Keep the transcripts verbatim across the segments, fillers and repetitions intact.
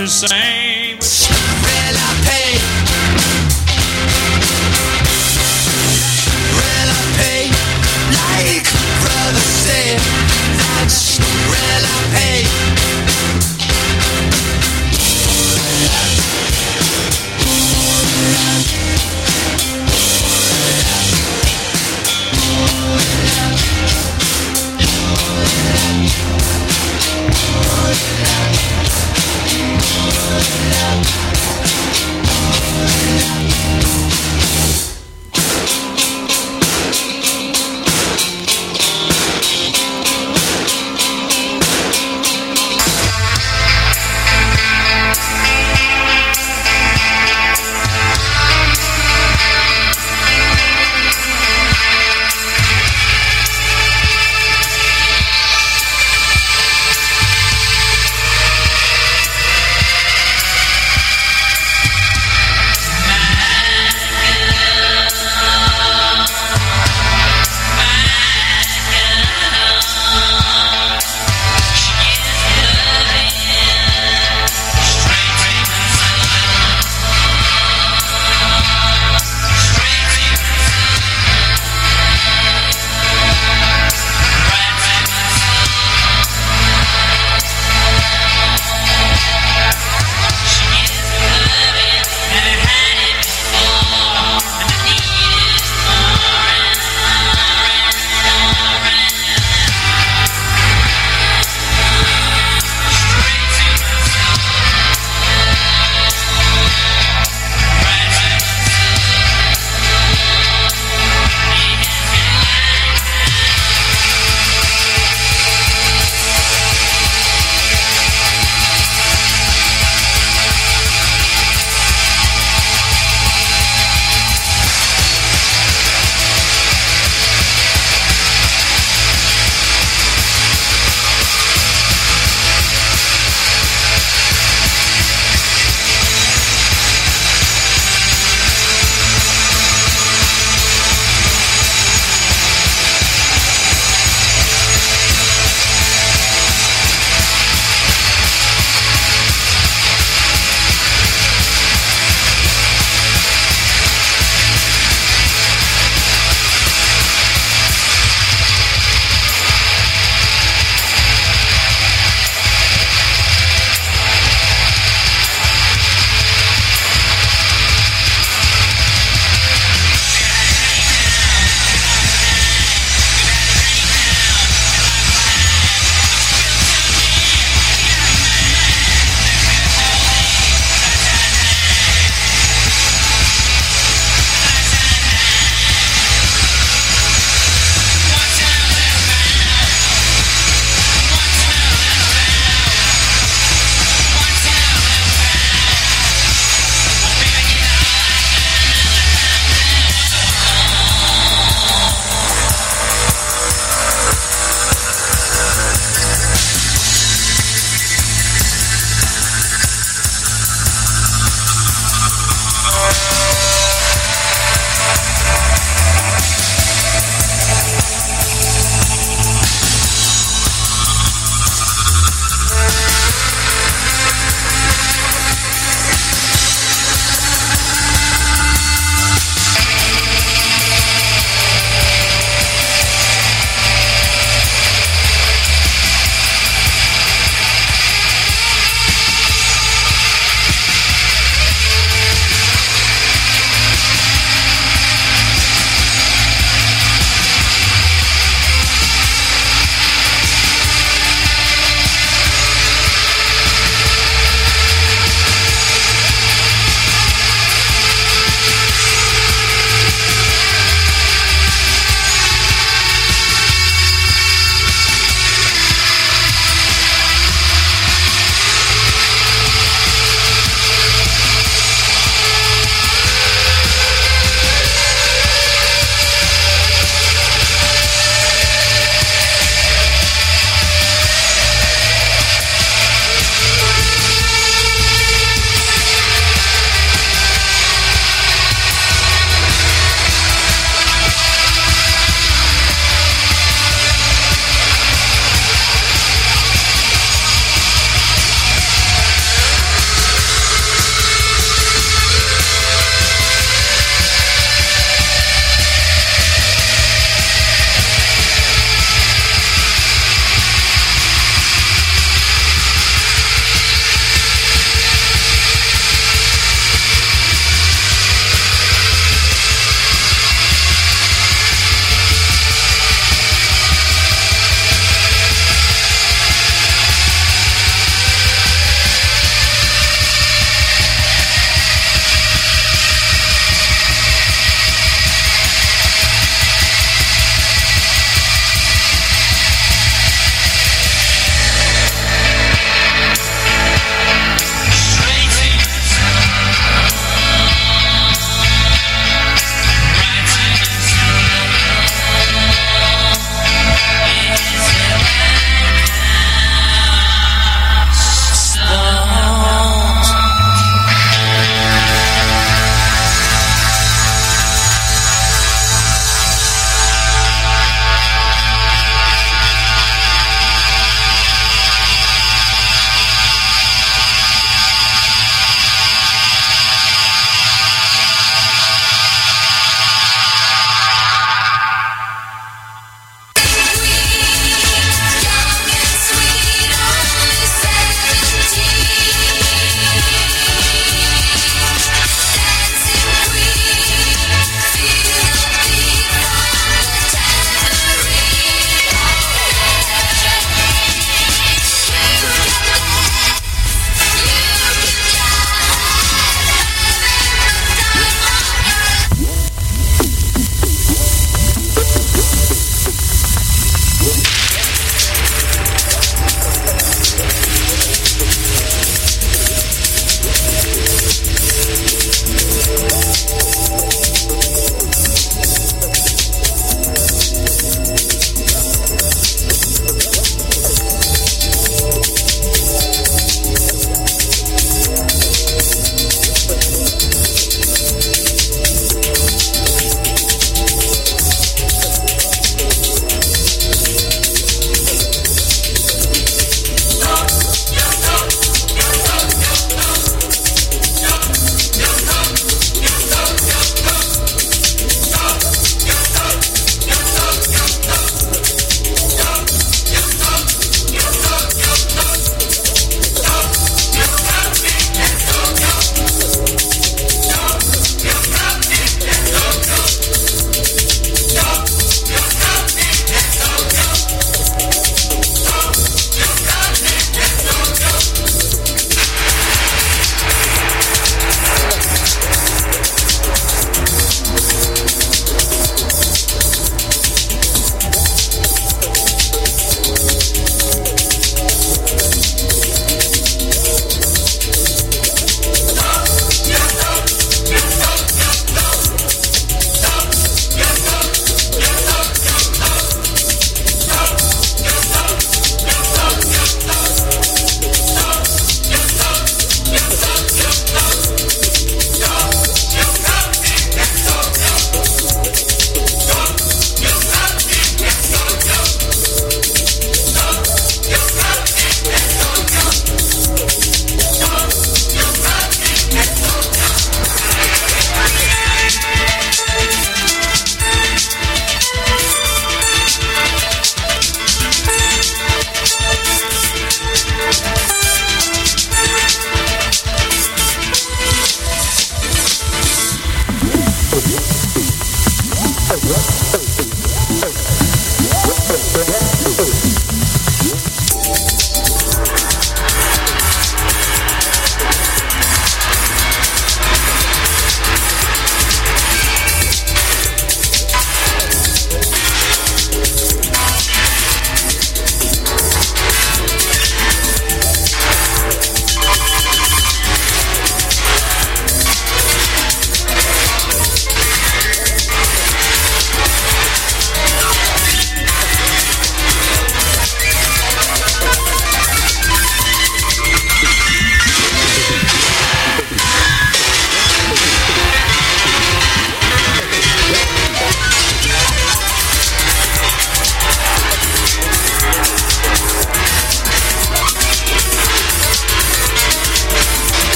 the same. Relapay. Relapay. Like brother said, that's relapay. Oh,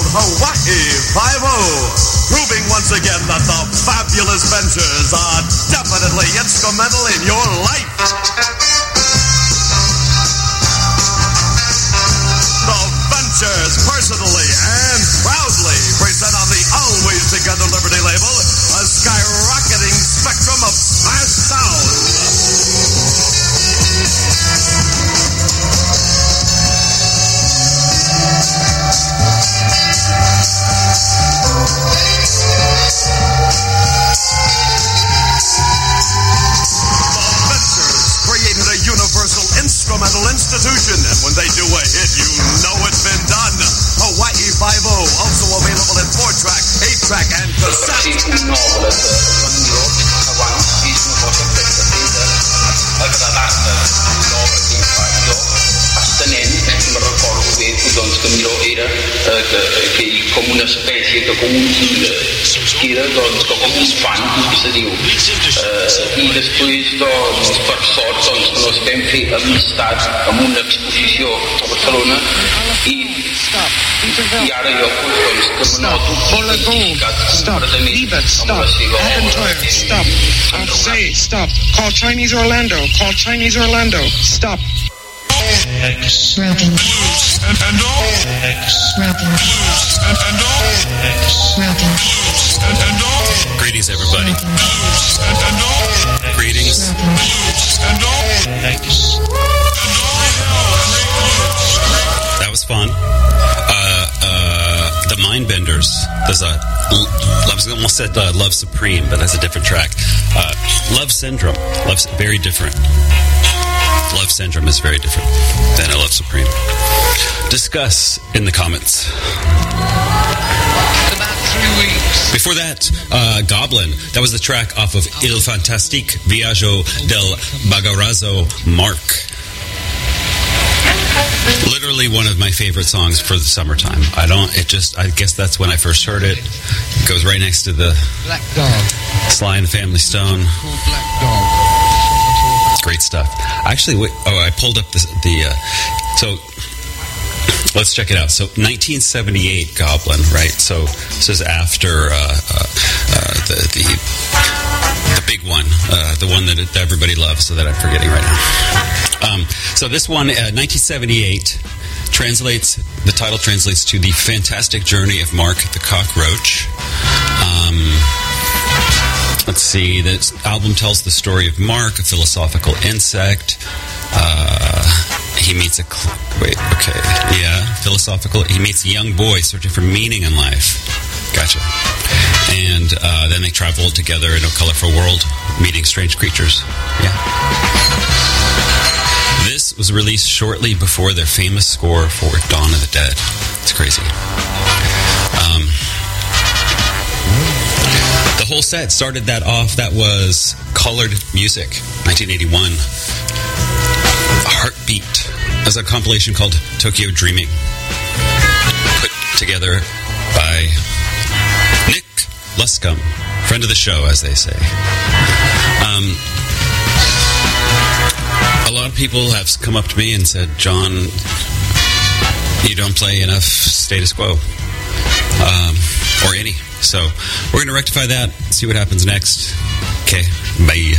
Hawaii Five-O, proving once again that the fabulous Ventures are definitely instrumental in your life. The Ventures personally and proudly present on the Always Together Liberty label a skyrocketing spectrum of smash sound. Instrumental institution, and when they do a hit, you know it's been done. Hawaii Five-O, also available in four track, eight track, and cassette. Doncs que millor era eh, que, que com una espècie de com un llibre que era doncs com un fan que se diu eh, i després doncs per sort doncs que nos vam fer amistat amb una exposició a Barcelona i i ara jo doncs que me noto identificat completament amb la seva obra. Stop. I'll say stop. Call Chinese Orlando. Call Chinese Orlando. Stop. X Broken Blues and and all X Broken Blues and and all X Broken Blues and and all. Greetings, everybody. Blues and and all. Greetings. Blues and all X and all. That was fun. Uh, uh, the Mindbenders. There's a. I was almost said uh, Love Supreme, but that's a different track. Uh, Love Syndrome. Love's very different. Love Syndrome is very different than a Love Supreme. Discuss in the comments. About three weeks. Before that, uh, Goblin. That was the track off of Il Fantastique Viaggio del Bagarazzo Mark. Literally one of my favorite songs for the summertime. I don't, it just, I guess that's when I first heard it. It goes right next to the Black Dog. Sly and the Family Stone. Called Black Dog. Great stuff. Actually, wait, oh, I pulled up the, the uh, so let's check it out. So nineteen seventy-eight Goblin, right? So this is after uh, uh, uh, the, the the big one, uh, the one that everybody loves, so that I'm forgetting right now. Um, so this one, uh, nineteen seventy-eight, translates, the title translates to The Fantastic Journey of Mark the Cockroach. Um... Let's see, this album tells the story of Mark, a philosophical insect. Uh, he meets a... Cl- wait, okay. Yeah, philosophical... He meets a young boy searching for meaning in life. Gotcha. And uh, then they travel together in a colorful world, meeting strange creatures. Yeah. This was released shortly before their famous score for Dawn of the Dead. It's crazy. Um... The whole set started that off. That was Colored Music, nineteen eighty-one. Heartbeat. As a compilation called Tokyo Dreaming. Put together by Nick Luscombe. Friend of the show, as they say. Um, a lot of people have come up to me and said, John, you don't play enough Status Quo. Um, or any. So we're going to rectify that, see what happens next. Okay, bye.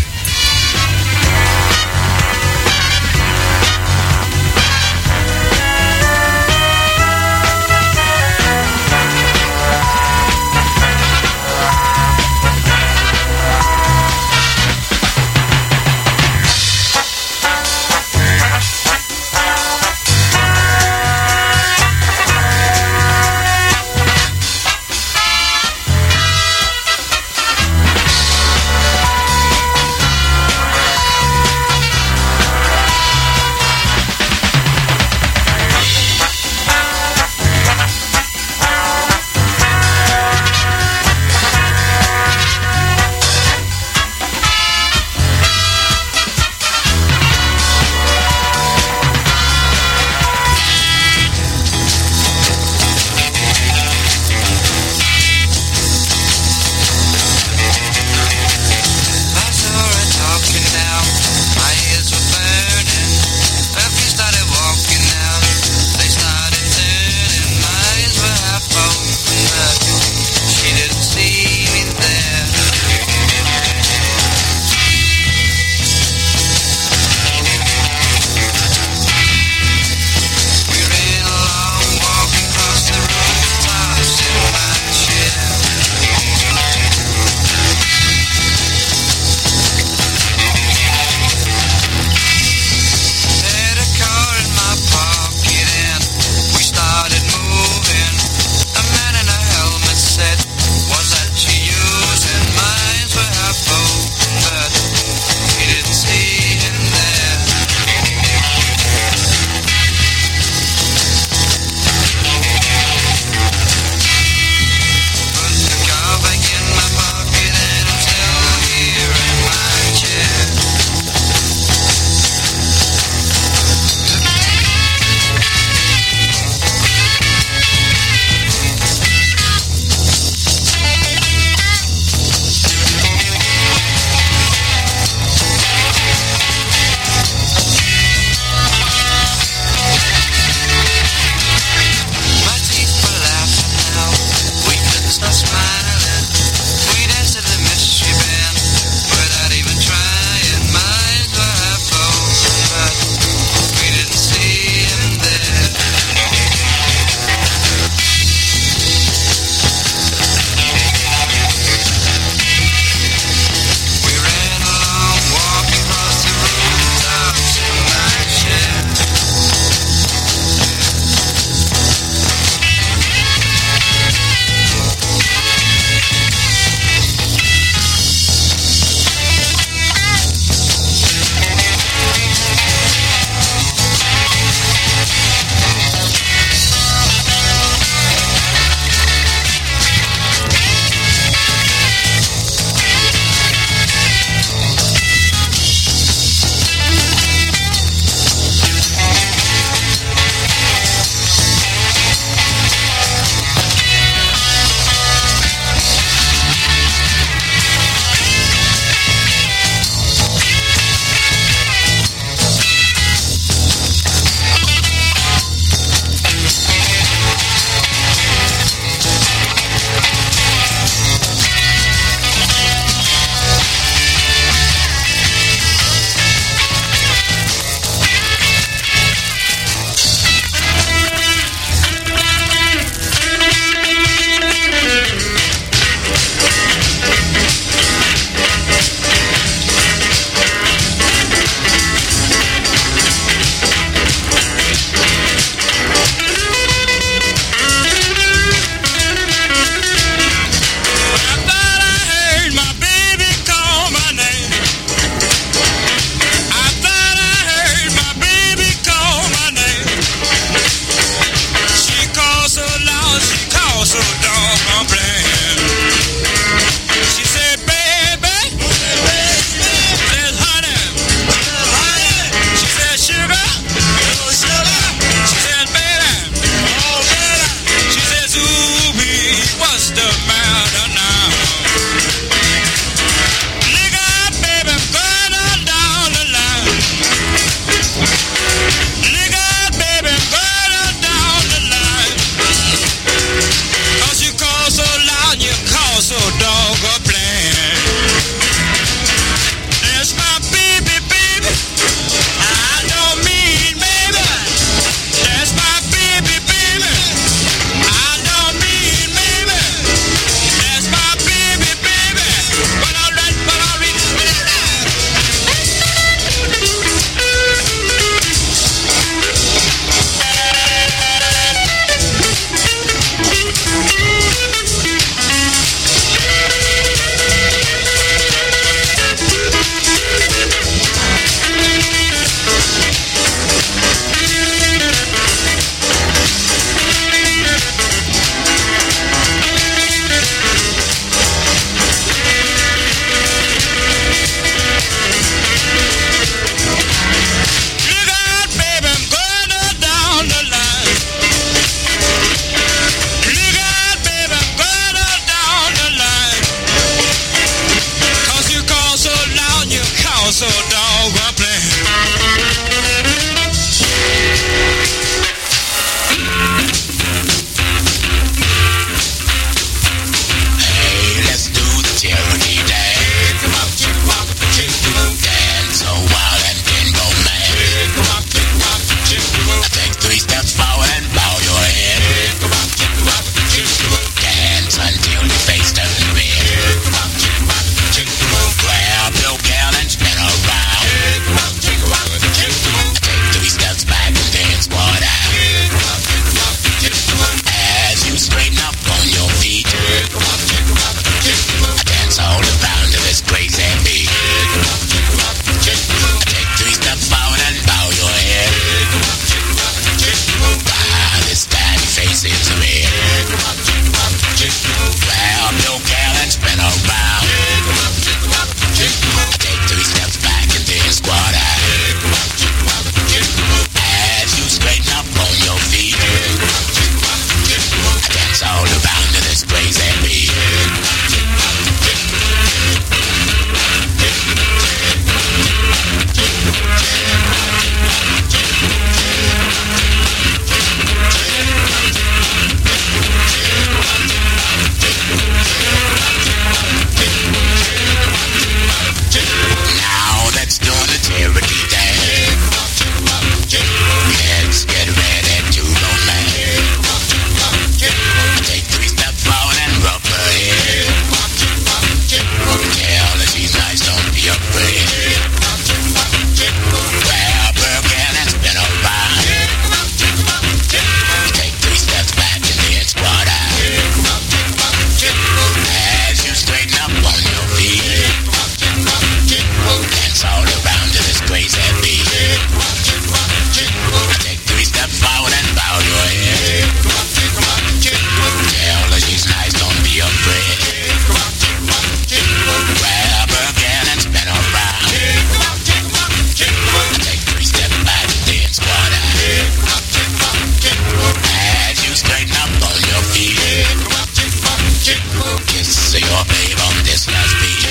kiss your babe on this last beat.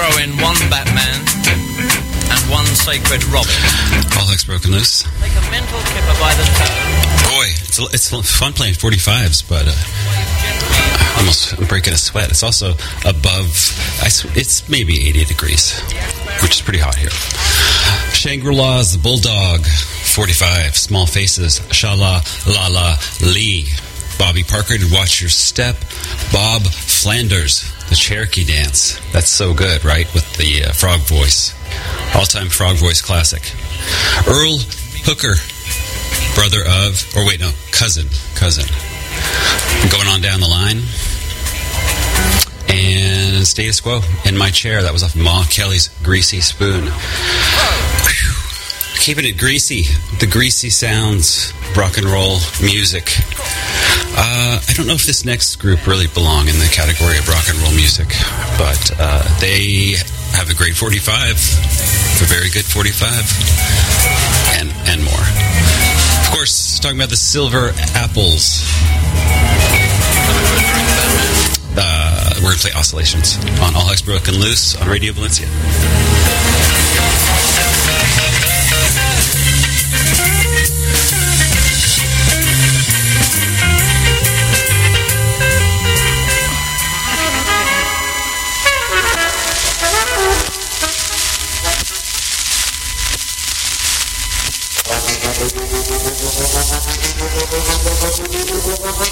throw in one Batman and one Sacred Robin. All Hex Broken Loose. Take a mental kipper by the toe. Boy, it's it's fun playing forty-fives, but uh, I'm almost I'm breaking a sweat. It's also above. I, sw- it's maybe eighty degrees, which is pretty hot here. Shangri-La's The Bulldog, forty-five. Small Faces, Shala La La Lee. Bobby Parker, to Watch Your Step. Bob Flanders, The Cherokee Dance. That's so good, right? With the uh, frog voice. All-time frog voice classic. Earl Hooker, brother of, or wait, no, cousin, cousin. Going on down the line. And Status Quo, In My Chair. That was off Ma Kelly's Greasy Spoon. Whew. Keeping it greasy. The greasy sounds, rock and roll music. Uh, I don't know if this next group really belong in the category of rock and roll music, but uh, they have a great forty-five, a very good forty-five, and and more. Of course, talking about the Silver Apples. Uh, we're going to play Oscillations on All Hex Broken Loose on Radio Valencia.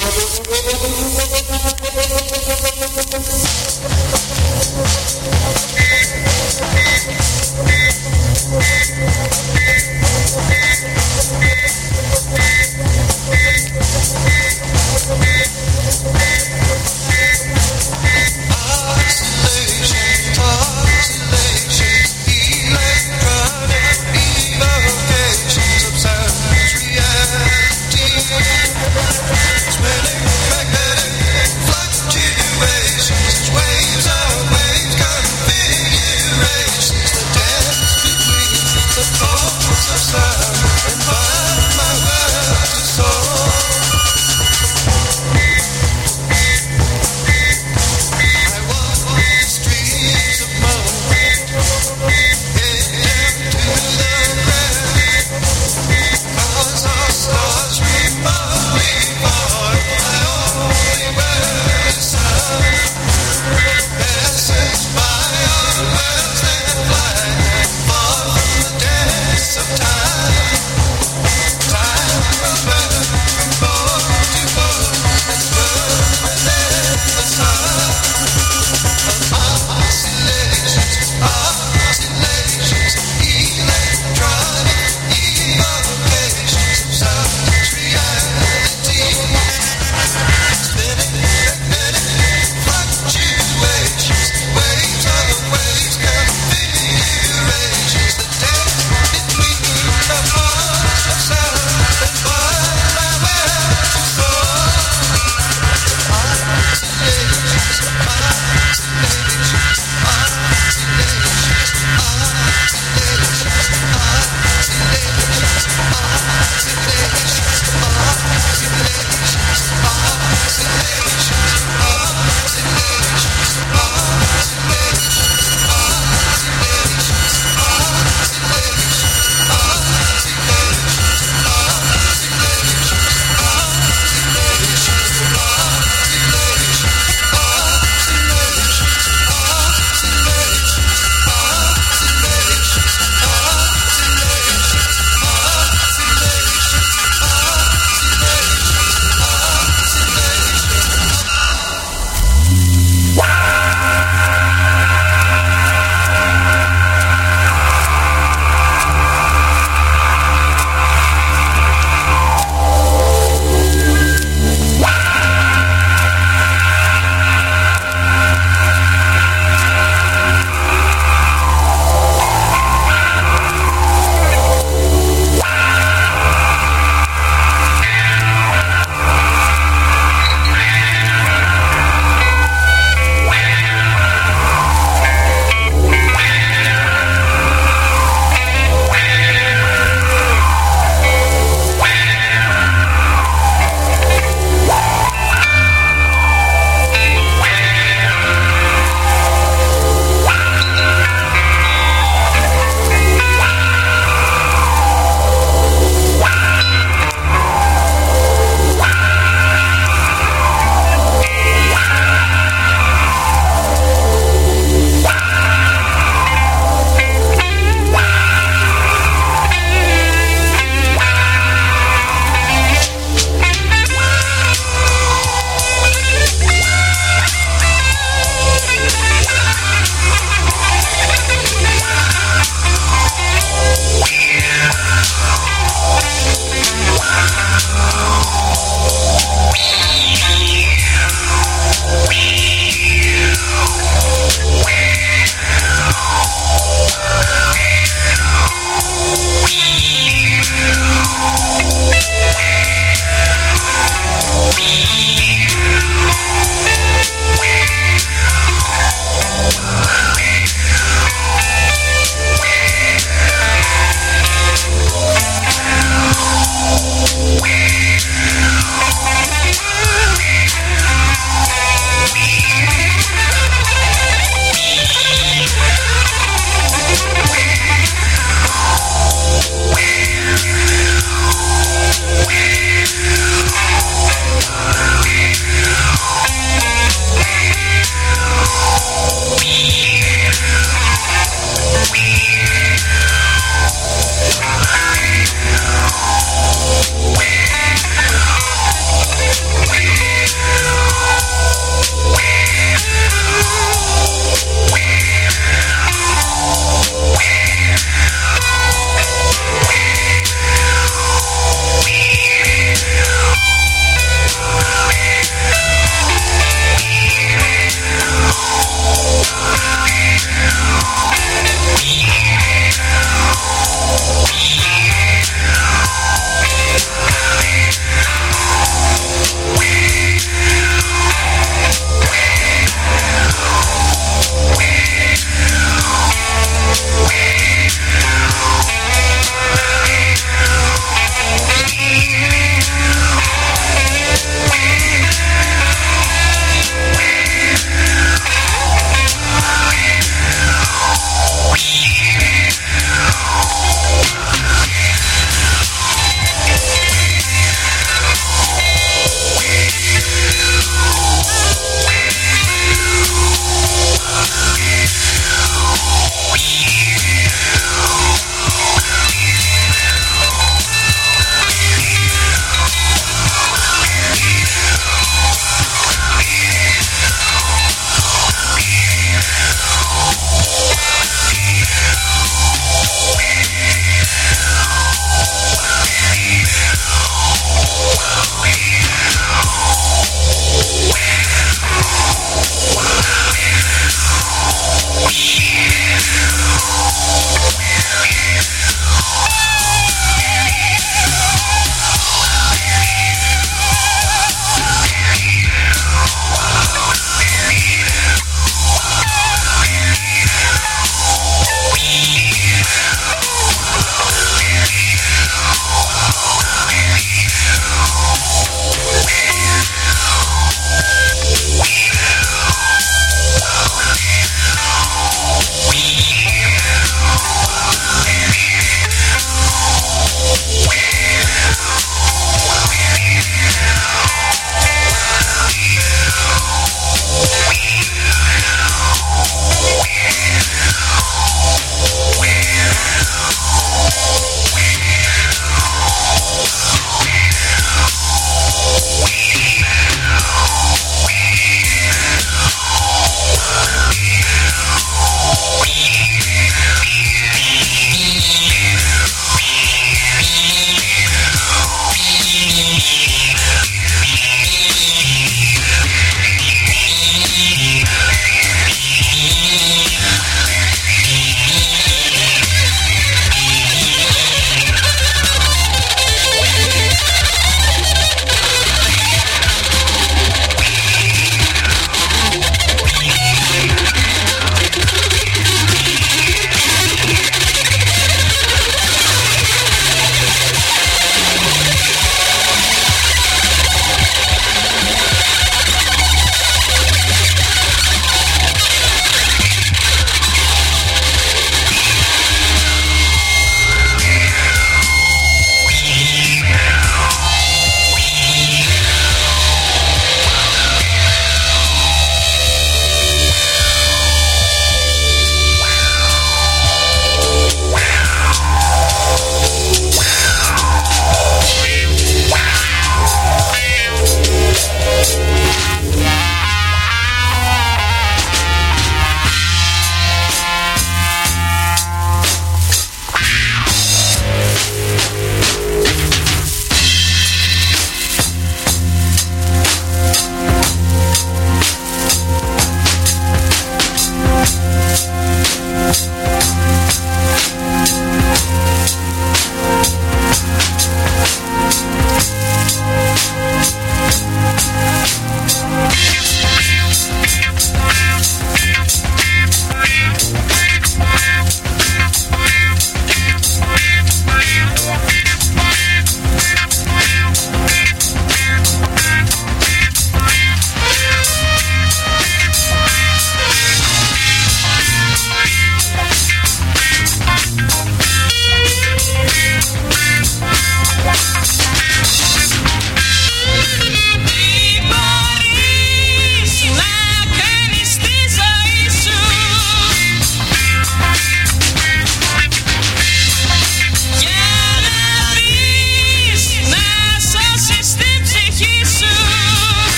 Thank you.